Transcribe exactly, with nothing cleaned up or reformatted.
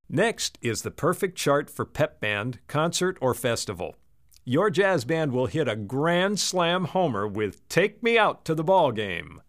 Next is the perfect chart for pep band, concert, or festival. Your jazz band will hit a grand slam homer with Take Me Out to the Ball Game.